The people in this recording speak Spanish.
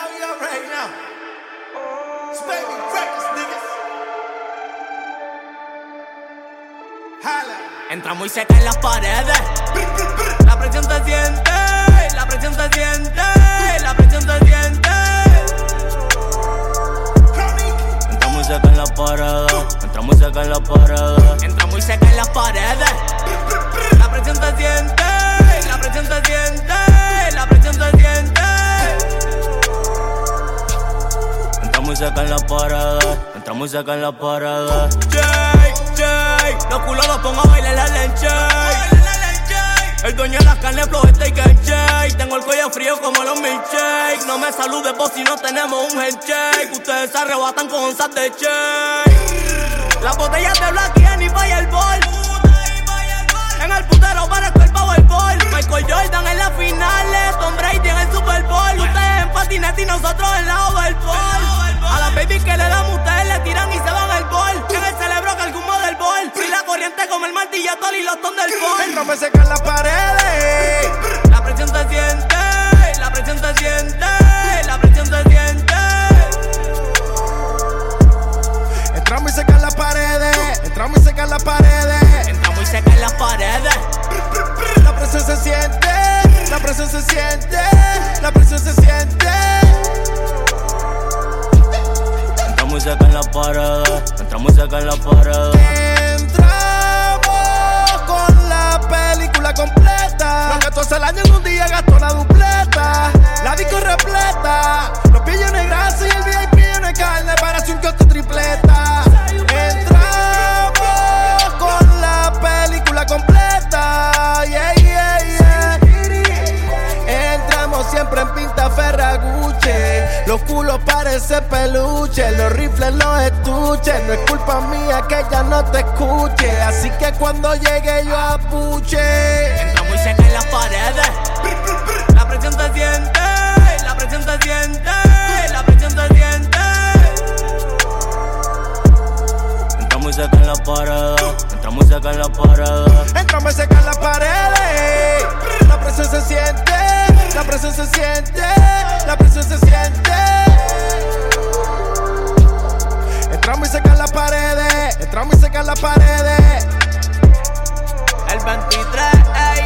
you right now. Spending practice, niggas. Holla. Entramos y se caen las paredes. La presión se siente, la presión se siente, la presión se siente. Entramos y se caen las paredes. Entramos y se caen las paredes. Entramos y se caen las paredes. La presión se siente, la presión se siente, la presión se siente. Entramos y se caen las paredes. Entramos y se caen las paredes. Shake, los culos los pongo a bailar la lenche. El dueño de las carnes, flow, steak and shake. Tengo el cuello frío como los milkshakes. No me saludes vos si no tenemos un handshake. Ustedes se arrebatan con onzas de shake. Las botellas de Black y Fireball. En el putero parezco el Powerball. Michael Jordan en las finales, Tom Brady en el Super Bowl. Ustedes en patinete y nosotros en la overball. A las babies que le damos ustedes le tiran y se van al bol. En el cerebro que algún model ball. Si la corriente como el martillator y los ton del bol. Entramos y se caen las paredes. La presión se siente, la presión se siente, la presión se siente. Entramos y se caen las paredes. Entramos y se caen las paredes. Entramos y se caen las paredes. La presión se siente. La presión se siente. La presión se siente. Entramos y se caen las paredes. Entramos y se caen las paredes. Entramos con la película completa. Lo que tú haces el año en un día gastó la dupleta. La disco repleta. Los pillos en grasa y el VIP en carne. Parece un kiosco tripleta. Entramos con la película completa. Yeah, yeah, yeah. Entramos siempre en pinta ferraguche. Los culos parecen peluche. Los rifles los estuches. No es culpa mía que ella no te escuche. Así que cuando llegue yo apuche. Entramos y se caen las paredes. La presión se siente, la presión se siente, la presión se siente. Entramos y se caen las paredes. Entramos y se caen las paredes. Entramos y se caen las paredes. La presión se siente. La presión se siente. La presión se siente. Entramos y se caen las paredes. Entramos y se caen las paredes. El 23, ey.